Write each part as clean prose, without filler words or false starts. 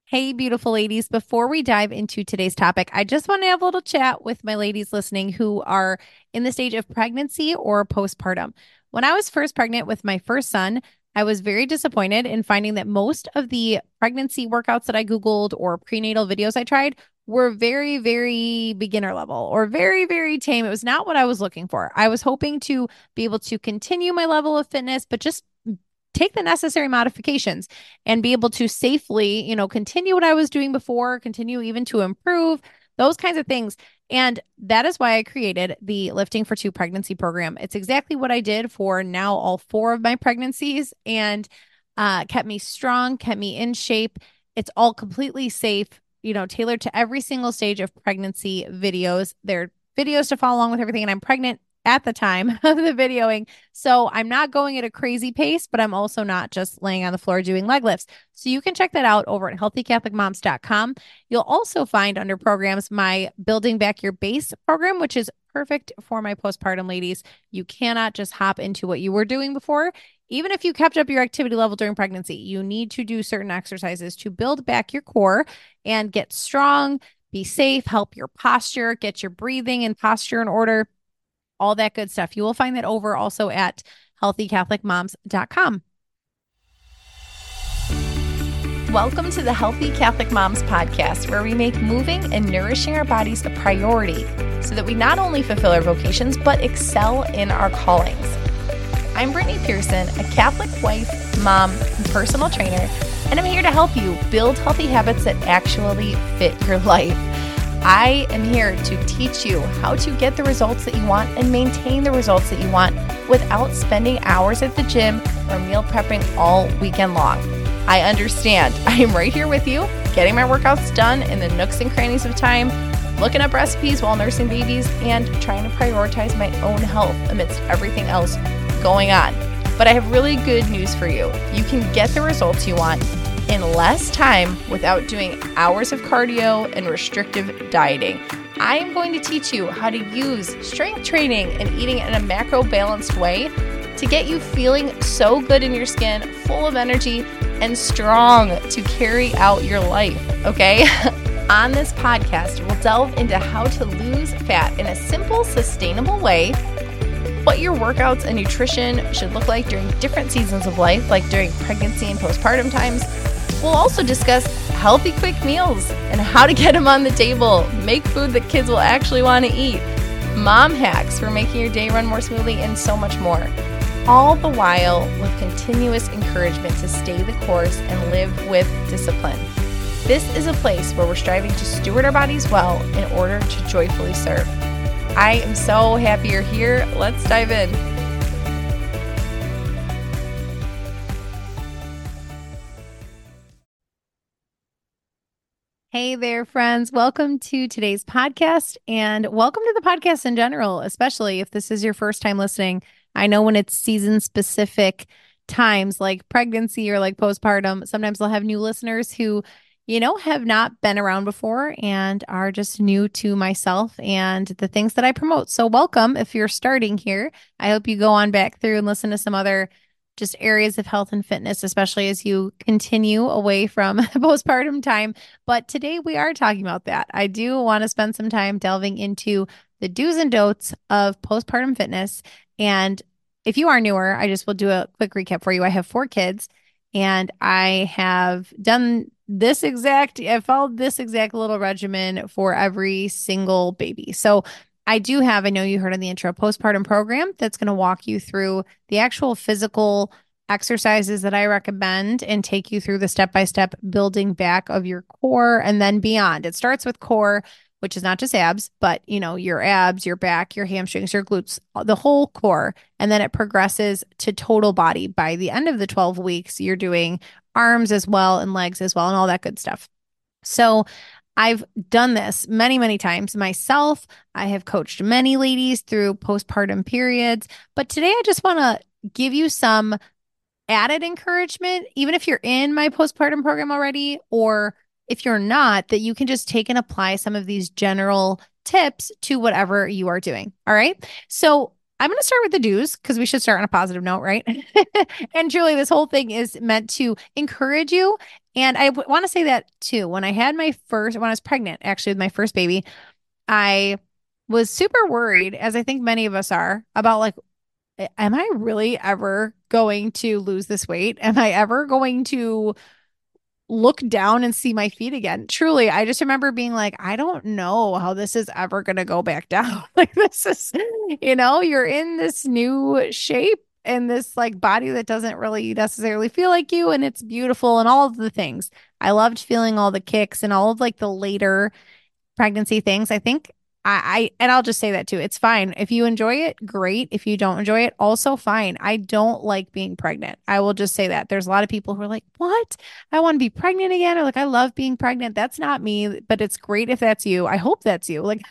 Hey, beautiful ladies. Before we dive into today's topic, I just want to have a little chat with my ladies listening who are in the stage of pregnancy or postpartum. When I was first pregnant with my first son, I was very disappointed in finding that most of the pregnancy workouts that I Googled or prenatal videos I tried were very, very beginner level or very, very tame. It was not what I was looking for. I was hoping to be able to continue my level of fitness, but just take the necessary modifications and be able to safely, continue what I was doing before, continue even to improve those kinds of things. And that is why I created the Lifting for Two pregnancy program. It's exactly what I did for now all four of my pregnancies and kept me strong, kept me in shape. It's all completely safe, tailored to every single stage of pregnancy videos. They're videos to follow along with everything. And I'm pregnant at the time of the videoing. So I'm not going at a crazy pace, but I'm also not just laying on the floor doing leg lifts. So you can check that out over at healthycatholicmoms.com. You'll also find under programs my Building Back Your Base program, which is perfect for my postpartum ladies. You cannot just hop into what you were doing before. Even if you kept up your activity level during pregnancy, you need to do certain exercises to build back your core and get strong, be safe, help your posture, get your breathing and posture in order, all that good stuff. You will find that over also at healthycatholicmoms.com. Welcome to the Healthy Catholic Moms podcast, where we make moving and nourishing our bodies a priority so that we not only fulfill our vocations, but excel in our callings. I'm Brittany Pearson, a Catholic wife, mom, and personal trainer, and I'm here to help you build healthy habits that actually fit your life. I am here to teach you how to get the results that you want and maintain the results that you want without spending hours at the gym or meal prepping all weekend long. I understand. I am right here with you, getting my workouts done in the nooks and crannies of time, looking up recipes while nursing babies, and trying to prioritize my own health amidst everything else going on. But I have really good news for you. You can get the results you want in less time without doing hours of cardio and restrictive dieting. I am going to teach you how to use strength training and eating in a macro balanced way to get you feeling so good in your skin, full of energy, and strong to carry out your life, okay? On this podcast, we'll delve into how to lose fat in a simple, sustainable way, what your workouts and nutrition should look like during different seasons of life, like during pregnancy and postpartum times. We'll also discuss healthy, quick meals and how to get them on the table, make food that kids will actually want to eat, mom hacks for making your day run more smoothly, and so much more. All the while with continuous encouragement to stay the course and live with discipline. This is a place where we're striving to steward our bodies well in order to joyfully serve. I am so happy you're here. Let's dive in. Hey there, friends. Welcome to today's podcast and welcome to the podcast in general, especially if this is your first time listening. I know when it's season specific times like pregnancy or like postpartum, sometimes I'll have new listeners who, have not been around before and are just new to myself and the things that I promote. So welcome if you're starting here. I hope you go on back through and listen to some other just areas of health and fitness, especially as you continue away from postpartum time. But today we are talking about that. I do want to spend some time delving into the do's and don'ts of postpartum fitness. And if you are newer, I just will do a quick recap for you. I have 4 kids and I have I followed this exact little regimen for every single baby. So I know you heard in the intro, postpartum program that's going to walk you through the actual physical exercises that I recommend and take you through the step-by-step building back of your core and then beyond. It starts with core, which is not just abs, but your abs, your back, your hamstrings, your glutes, the whole core. And then it progresses to total body. By the end of the 12 weeks, you're doing arms as well and legs as well and all that good stuff. So I've done this many, many times myself. I have coached many ladies through postpartum periods, but today I just want to give you some added encouragement, even if you're in my postpartum program already, or if you're not, that you can just take and apply some of these general tips to whatever you are doing. All right. So I'm going to start with the do's because we should start on a positive note, right? And truly, this whole thing is meant to encourage you. And I want to say that too. When I was pregnant, actually, with my first baby, I was super worried, as I think many of us are, about like, am I really ever going to lose this weight? Am I ever going to look down and see my feet again? Truly, I just remember being like, I don't know how this is ever going to go back down. Like, this is, you're in this new shape and this like body that doesn't really necessarily feel like you, and it's beautiful and all of the things. I loved feeling all the kicks and all of like the later pregnancy things. I think and I'll just say that too. It's fine. If you enjoy it, great. If you don't enjoy it, also fine. I don't like being pregnant. I will just say that. There's a lot of people who are like, what? I want to be pregnant again. Or like, I love being pregnant. That's not me, but it's great if that's you. I hope that's you. Like,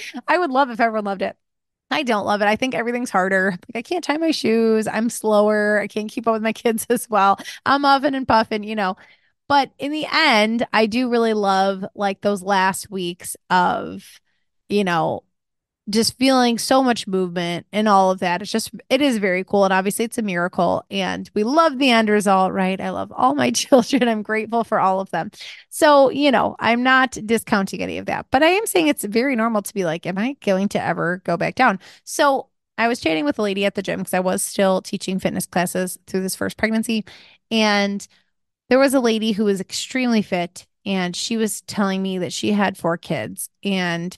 I would love if everyone loved it. I don't love it. I think everything's harder. Like, I can't tie my shoes. I'm slower. I can't keep up with my kids as well. I'm huffing and puffing. But in the end, I do really love like those last weeks of, you know, just feeling so much movement and all of that. It is very cool. And obviously, it's a miracle. And we love the end result, right? I love all my children. I'm grateful for all of them. So, I'm not discounting any of that, but I am saying it's very normal to be like, am I going to ever go back down? So, I was chatting with a lady at the gym because I was still teaching fitness classes through this first pregnancy. And there was a lady who was extremely fit, and she was telling me that she had 4 kids, and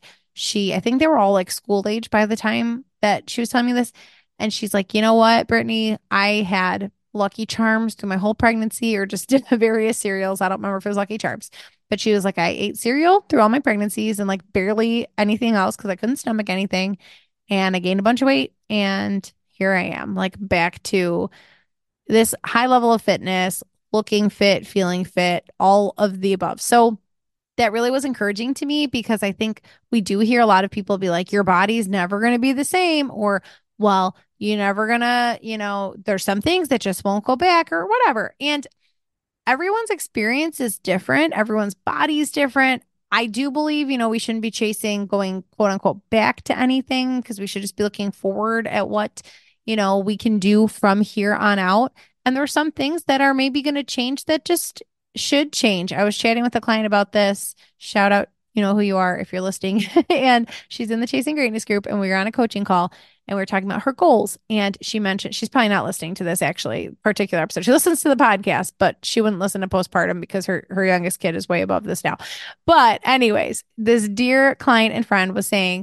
I think they were all like school age by the time that she was telling me this. And she's like, you know what, Brittany, I had Lucky Charms through my whole pregnancy, or just did various cereals. I don't remember if it was Lucky Charms, but she was like, I ate cereal through all my pregnancies and like barely anything else because I couldn't stomach anything. And I gained a bunch of weight. And here I am, like back to this high level of fitness, looking fit, feeling fit, all of the above. So that really was encouraging to me because I think we do hear a lot of people be like, your body's never going to be the same, or, well, you're never going to, there's some things that just won't go back or whatever. And everyone's experience is different, everyone's body is different. I do believe, we shouldn't be chasing going quote unquote back to anything because we should just be looking forward at what, we can do from here on out. And there are some things that are maybe going to change that just should change. I was chatting with a client about this. Shout out, who you are if you're listening. And she's in the Chasing Greatness group, and we were on a coaching call and we were talking about her goals. And she mentioned she's probably not listening to this actually particular episode. She listens to the podcast, but she wouldn't listen to postpartum because her youngest kid is way above this now. But anyways, this dear client and friend was saying,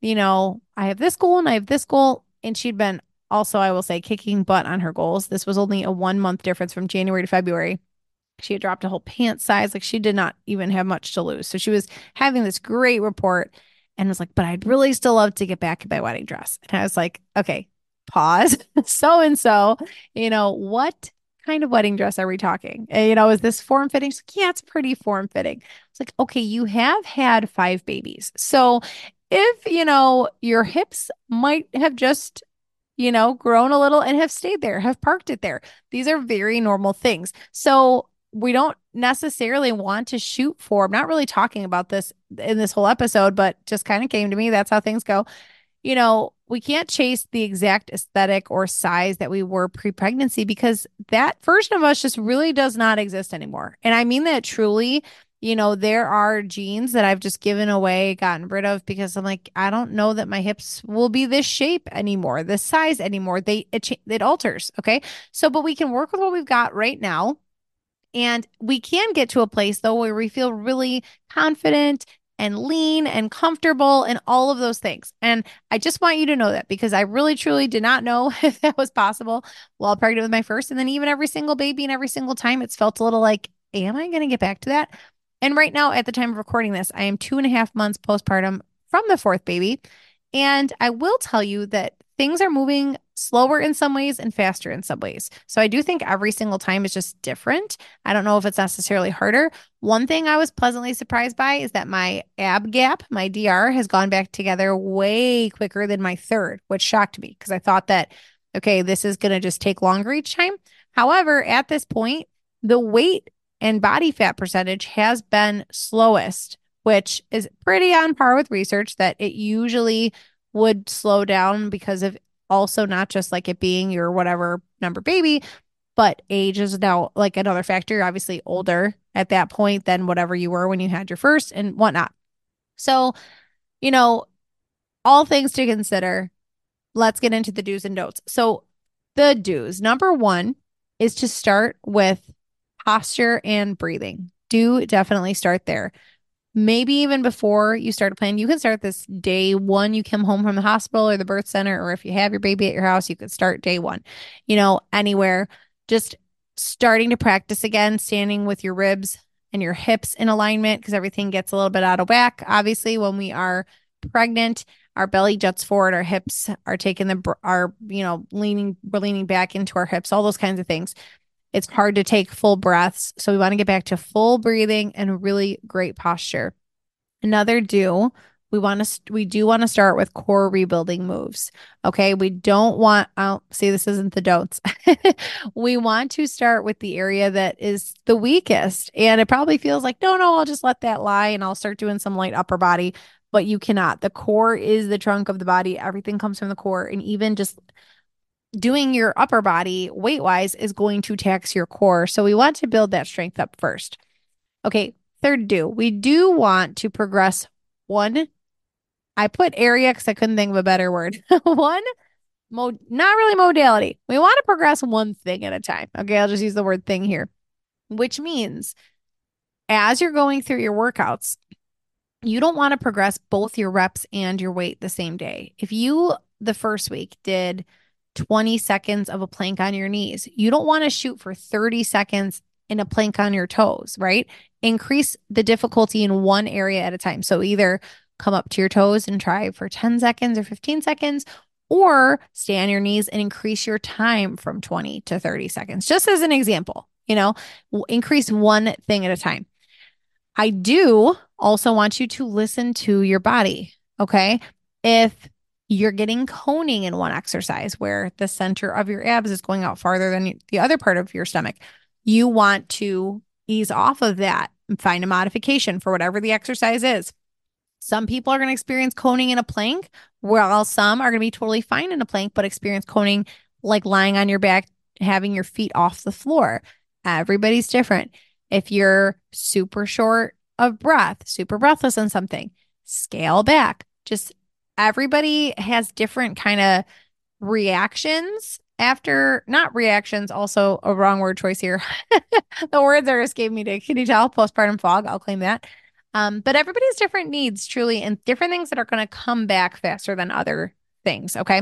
I have this goal and I have this goal. And she'd been also, I will say, kicking butt on her goals. This was only a 1 month difference from January to February. She had dropped a whole pant size. Like, she did not even have much to lose. So she was having this great report and was like, but I'd really still love to get back in my wedding dress. And I was like, okay, pause. So and so, what kind of wedding dress are we talking? And, is this form fitting? She's like, yeah, it's pretty form fitting. It's like, okay, you have had 5 babies. So if, your hips might have just grown a little and have stayed there, have parked it there. These are very normal things. So we don't necessarily want to shoot for, I'm not really talking about this in this whole episode, but just kind of came to me. That's how things go. We can't chase the exact aesthetic or size that we were pre-pregnancy because that version of us just really does not exist anymore. And I mean that truly. There are jeans that I've just given away, gotten rid of because I'm like, I don't know that my hips will be this shape anymore, this size anymore. It alters. Okay. So, but we can work with what we've got right now. And we can get to a place though where we feel really confident and lean and comfortable and all of those things. And I just want you to know that because I really truly did not know if that was possible while pregnant with my first. And then even every single baby and every single time it's felt a little like, am I going to get back to that? And right now, at the time of recording this, I am 2.5 months postpartum from the fourth baby. And I will tell you that things are moving slower in some ways and faster in some ways. So I do think every single time is just different. I don't know if it's necessarily harder. One thing I was pleasantly surprised by is that my ab gap, my DR, has gone back together way quicker than my third, which shocked me because I thought that, okay, this is going to just take longer each time. However, at this point, the weight and body fat percentage has been slowest, which is pretty on par with research that it usually would slow down because of also not just like it being your whatever number baby, but age is now like another factor. You're obviously older at that point than whatever you were when you had your first and whatnot. So, you know, all things to consider. Let's get into the do's and don'ts. So, the do's number one is to start with posture and breathing. Do definitely start there. Maybe even before you start a plan, you can start this day one. You come home from the hospital or the birth center, or if you have your baby at your house, you could start day one, anywhere. Just starting to practice again, standing with your ribs and your hips in alignment because everything gets a little bit out of whack. Obviously, when we are pregnant, our belly juts forward, our hips are taking we're leaning back into our hips, all those kinds of things. It's hard to take full breaths. So we want to get back to full breathing and really great posture. Another do, we do want to start with core rebuilding moves. Okay. We don't want, oh, see, this isn't the don'ts. We want to start with the area that is the weakest. And it probably feels like, no, I'll just let that lie and I'll start doing some light upper body. But you cannot. The core is the trunk of the body. Everything comes from the core. And even just doing your upper body weight wise is going to tax your core. So we want to build that strength up first. Okay. Third do, we do want to progress one. I put area because I couldn't think of a better word. One not really modality. We want to progress one thing at a time. Okay. I'll just use the word thing here, which means as you're going through your workouts, you don't want to progress both your reps and your weight the same day. If you, the first week, did 20 seconds of a plank on your knees, you don't want to shoot for 30 seconds in a plank on your toes, right? Increase the difficulty in one area at a time. So either come up to your toes and try for 10 seconds or 15 seconds, or stay on your knees and increase your time from 20 to 30 seconds, just as an example, increase one thing at a time. I do also want you to listen to your body. Okay. If you're getting coning in one exercise where the center of your abs is going out farther than the other part of your stomach, you want to ease off of that and find a modification for whatever the exercise is. Some people are going to experience coning in a plank, while some are going to be totally fine in a plank, but experience coning like lying on your back, having your feet off the floor. Everybody's different. If you're super short of breath, super breathless on something, scale back. Just everybody has different kind of reactions after, not reactions, also a wrong word choice here. The words are escaping me to, can you tell? Postpartum fog. I'll claim that. But everybody's different needs, truly, and different things that are going to come back faster than other things. Okay.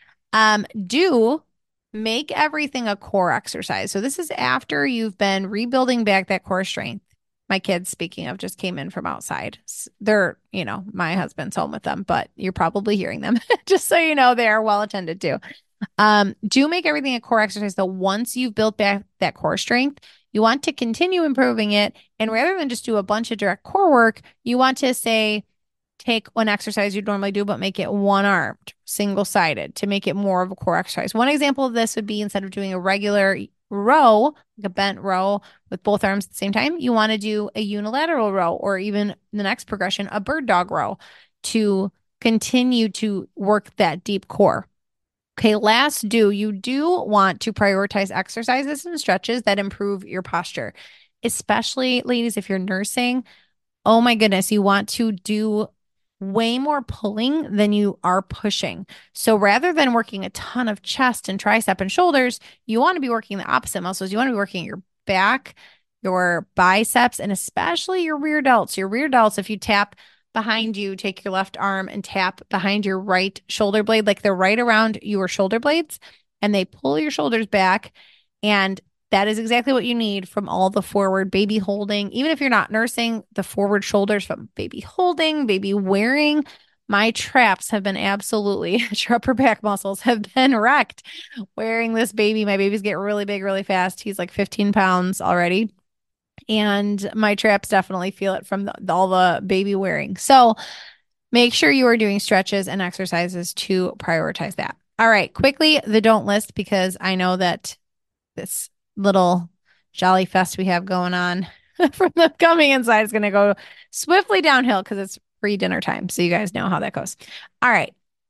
Do make everything a core exercise. So this is after you've been rebuilding back that core strength. My kids, speaking of, just came in from outside. They're, my husband's home with them, but you're probably hearing them. Just so you know, they are well attended to. Do make everything a core exercise. So once you've built back that core strength, you want to continue improving it. And rather than just do a bunch of direct core work, you want to say, take one exercise you'd normally do, but make it one armed, single sided to make it more of a core exercise. One example of this would be instead of doing a regular row, like a bent row with both arms at the same time, you want to do a unilateral row, or even the next progression, a bird dog row, to continue to work that deep core. Okay, last do, you do want to prioritize exercises and stretches that improve your posture, especially ladies, if you're nursing. Oh my goodness, you want to do way more pulling than you are pushing. So rather than working a ton of chest and tricep and shoulders, you want to be working the opposite muscles. You want to be working your back, your biceps, and especially your rear delts. Your rear delts, if you tap behind you, take your left arm and tap behind your right shoulder blade, like they're right around your shoulder blades, and they pull your shoulders back. And that is exactly what you need from all the forward baby holding. Even if you're not nursing, the forward shoulders from baby holding, baby wearing. My traps have been absolutely, upper back muscles have been wrecked wearing this baby. My babies get really big really fast. He's like 15 pounds already. And my traps definitely feel it from all the baby wearing. So make sure you are doing stretches and exercises to prioritize that. All right, quickly, the don't list, because I know that this little jolly fest we have going on from the coming inside is going to go swiftly downhill because it's pre-dinner time. So you guys know how that goes. All right.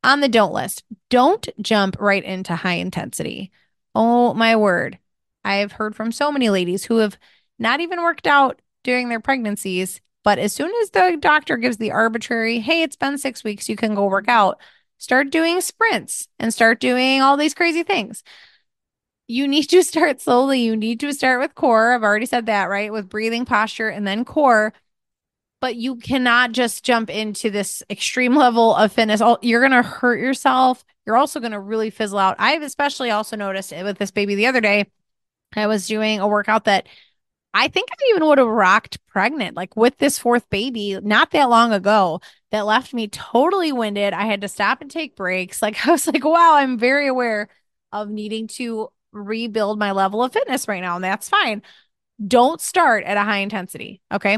on the don't list, don't jump right into high intensity. Oh my word. I've heard from so many ladies who have not even worked out during their pregnancies, but as soon as the doctor gives the arbitrary, hey, it's been 6 weeks, you can go work out, start doing sprints and start doing all these crazy things. You need to start slowly. You need to start with core. I've already said that, right? With breathing, posture, and then core. But you cannot just jump into this extreme level of fitness. You're going to hurt yourself. You're also going to really fizzle out. I've especially also noticed it with this baby the other day. I was doing a workout that I think I even would have rocked pregnant, like with this fourth baby not that long ago, that left me totally winded. I had to stop and take breaks. Like, I was like, wow, I'm very aware of needing to rebuild my level of fitness right now. And that's fine. Don't start at a high intensity. Okay.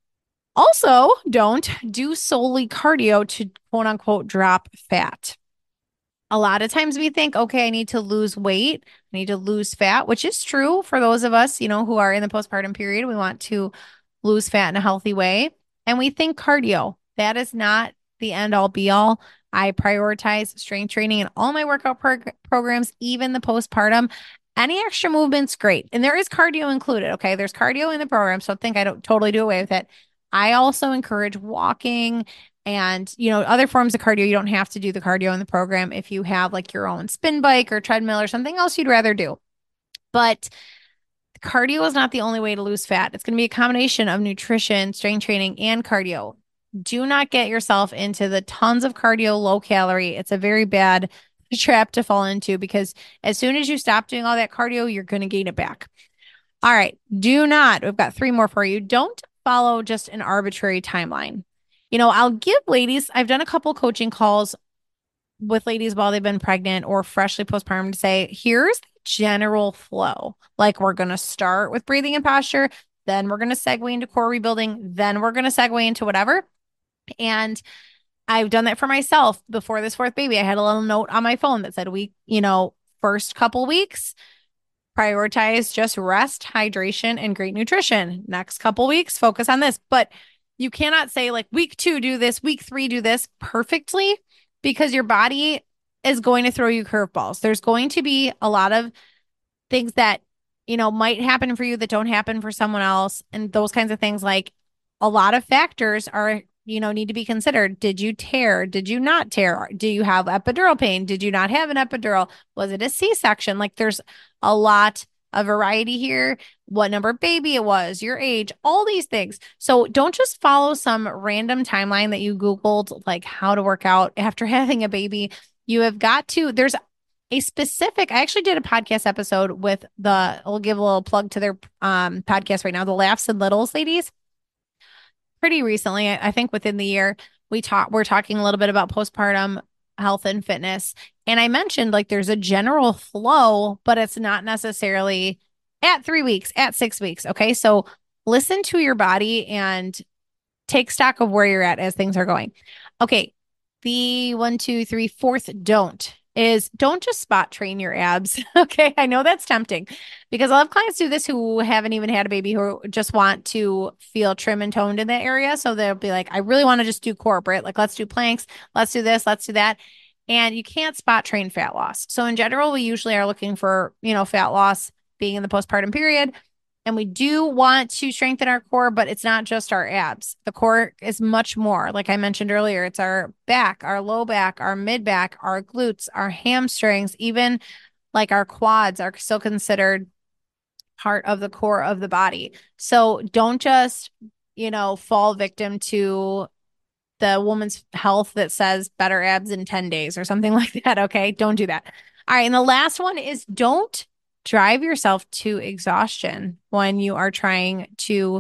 Also, don't do solely cardio to quote unquote drop fat. A lot of times we think, okay, I need to lose weight, I need to lose fat, which is true for those of us, who are in the postpartum period. We want to lose fat in a healthy way. And we think cardio. That is not the end all be all. I prioritize strength training in all my workout programs, even the postpartum. Any extra movement's great. And there is cardio included. Okay. There's cardio in the program. So think I don't totally do away with it. I also encourage walking and, other forms of cardio. You don't have to do the cardio in the program if you have like your own spin bike or treadmill or something else you'd rather do. But cardio is not the only way to lose fat. It's going to be a combination of nutrition, strength training, and cardio. Do not get yourself into the tons of cardio, low calorie. It's a very bad trap to fall into because as soon as you stop doing all that cardio, you're going to gain it back. All right. We've got three more for you. Don't follow just an arbitrary timeline. I'll give ladies, I've done a couple coaching calls with ladies while they've been pregnant or freshly postpartum to say, here's the general flow. Like we're going to start with breathing and posture, then we're going to segue into core rebuilding, then we're going to segue into whatever. And I've done that for myself before this fourth baby. I had a little note on my phone that said, first couple weeks, prioritize just rest, hydration, and great nutrition. Next couple weeks, focus on this. But you cannot say like week 2, do this, week 3, do this perfectly because your body is going to throw you curveballs. There's going to be a lot of things that, might happen for you that don't happen for someone else. And those kinds of things, like a lot of factors are, need to be considered. Did you tear? Did you not tear? Do you have epidural pain? Did you not have an epidural? Was it a C-section? Like there's a lot of variety here, what number of baby it was, your age, all these things. So don't just follow some random timeline that you Googled, like how to work out after having a baby. You have got to, there's a specific, I actually did a podcast episode with I'll give a little plug to their podcast right now, the Laughs and Littles ladies. Pretty recently, I think within the year, we're talking a little bit about postpartum health and fitness. And I mentioned like there's a general flow, but it's not necessarily at 3 weeks, at 6 weeks. Okay. So listen to your body and take stock of where you're at as things are going. Okay. The 1, 2, 3, fourth don't just spot train your abs. Okay. I know that's tempting because a lot of clients do this who haven't even had a baby, who just want to feel trim and toned in that area. So they'll be like, I really want to just do corporate. Like, let's do planks. Let's do this. Let's do that. And you can't spot train fat loss. So in general, we usually are looking for, fat loss being in the postpartum period. And we do want to strengthen our core, but it's not just our abs. The core is much more. Like I mentioned earlier, it's our back, our low back, our mid back, our glutes, our hamstrings, even like our quads are still considered part of the core of the body. So don't just, fall victim to the woman's health that says better abs in 10 days or something like that. Okay. Don't do that. All right. And the last one is don't drive yourself to exhaustion when you are trying to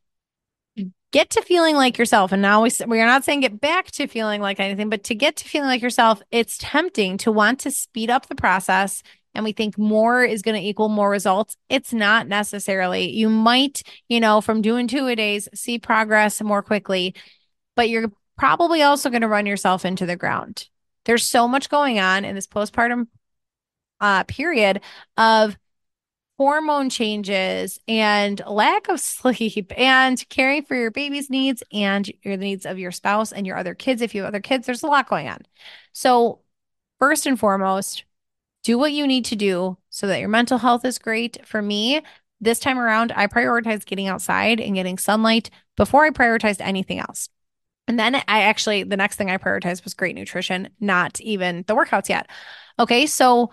get to feeling like yourself. And now we are not saying get back to feeling like anything, but to get to feeling like yourself, it's tempting to want to speed up the process. And we think more is going to equal more results. It's not necessarily. You might, from doing 2-a-days, see progress more quickly, but you're probably also going to run yourself into the ground. There's so much going on in this postpartum period of hormone changes and lack of sleep and caring for your baby's needs and the needs of your spouse and your other kids. If you have other kids, there's a lot going on. So first and foremost, do what you need to do so that your mental health is great. For me, this time around, I prioritized getting outside and getting sunlight before I prioritized anything else. And then the next thing I prioritized was great nutrition, not even the workouts yet. Okay, so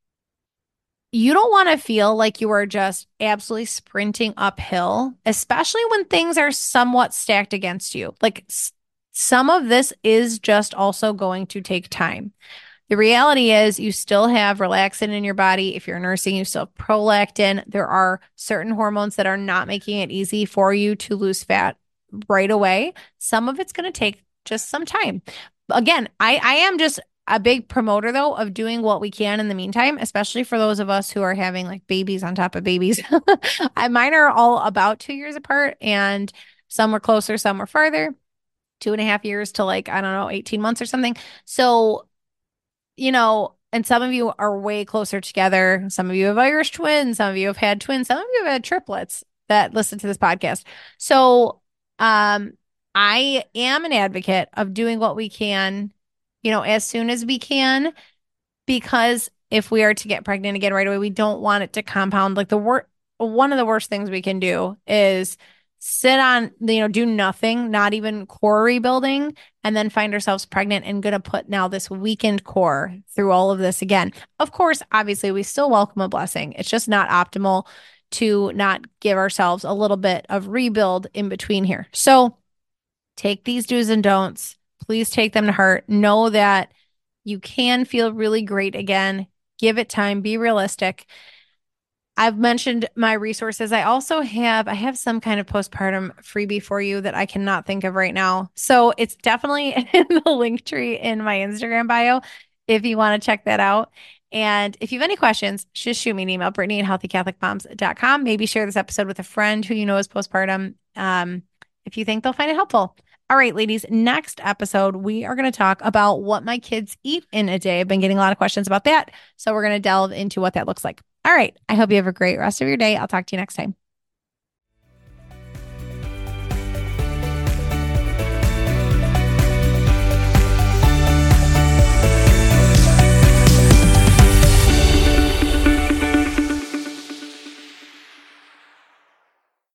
you don't want to feel like you are just absolutely sprinting uphill, especially when things are somewhat stacked against you. Like some of this is just also going to take time. The reality is you still have relaxin in your body. If you're nursing, you still have prolactin. There are certain hormones that are not making it easy for you to lose fat right away. Some of it's going to take just some time. Again, I am just a big promoter though of doing what we can in the meantime, especially for those of us who are having like babies on top of babies. Mine are all about 2 years apart, and some were closer, some were farther, 2.5 years to like, I don't know, 18 months or something. So, and some of you are way closer together. Some of you have Irish twins. Some of you have had twins. Some of you have had triplets that listen to this podcast. So, I am an advocate of doing what we can, as soon as we can, because if we are to get pregnant again right away, we don't want it to compound. Like one of the worst things we can do is sit on, do nothing, not even core rebuilding, and then find ourselves pregnant and going to put now this weakened core through all of this again. Of course, obviously, we still welcome a blessing. It's just not optimal to not give ourselves a little bit of rebuild in between here. So take these do's and don'ts. Please take them to heart. Know that you can feel really great again. Give it time. Be realistic. I've mentioned my resources. I have some kind of postpartum freebie for you that I cannot think of right now. So it's definitely in the link tree in my Instagram bio if you want to check that out. And if you have any questions, just shoot me an email, Brittany@healthycatholicmoms.com. Maybe share this episode with a friend who you know is postpartum, if you think they'll find it helpful. All right, ladies, next episode, we are going to talk about what my kids eat in a day. I've been getting a lot of questions about that. So we're going to delve into what that looks like. All right. I hope you have a great rest of your day. I'll talk to you next time.